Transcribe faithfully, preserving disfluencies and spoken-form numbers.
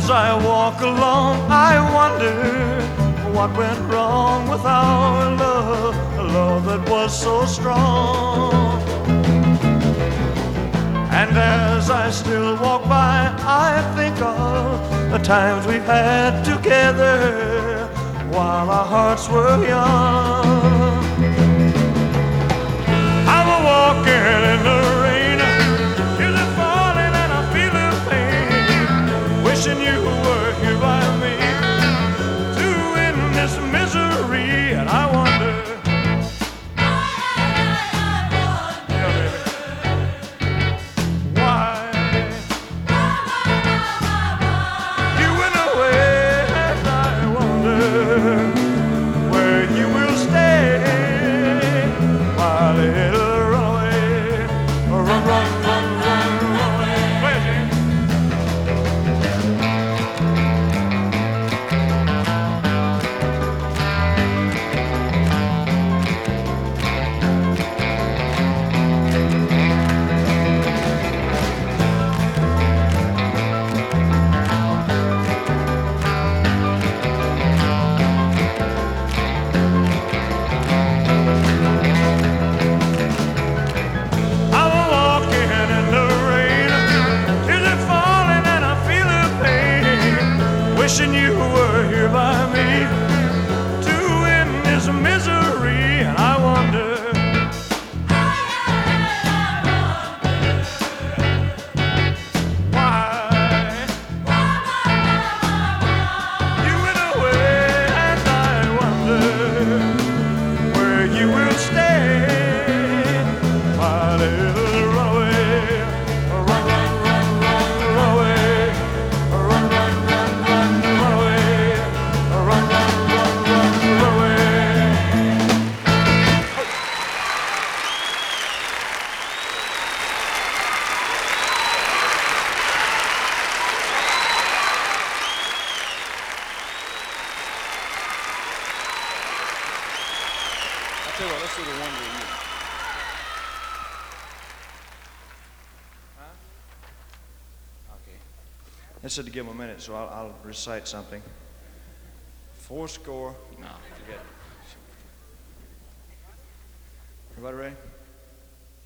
As I walk along, I wonder what went wrong with our love, a love that was so strong. And as I still walk by, I think of the times we've had together while our hearts were young. I'm a walking in the rain, tears are falling and I feel the pain, wishing you were here by me to end this misery. And I wonder, yeah, baby, why you went away. And I wonder where you will stay, my little runaway. Run, run, run, run, run away. Play it, James. I'm walking in the rain, tears are falling and I feel the pain, wishing you were here by me to end this misery. And I wonder, why you went away. And I wonder where you will stay, my little runaway. Run, run, run, run, run away. Run, run, run, run, run away. Run, run, run, run, run away. I'll tell you what, let's do the one with you. Okay. They said to give them a minute, so I'll, I'll recite something. Four score. No, forget it. Everybody ready?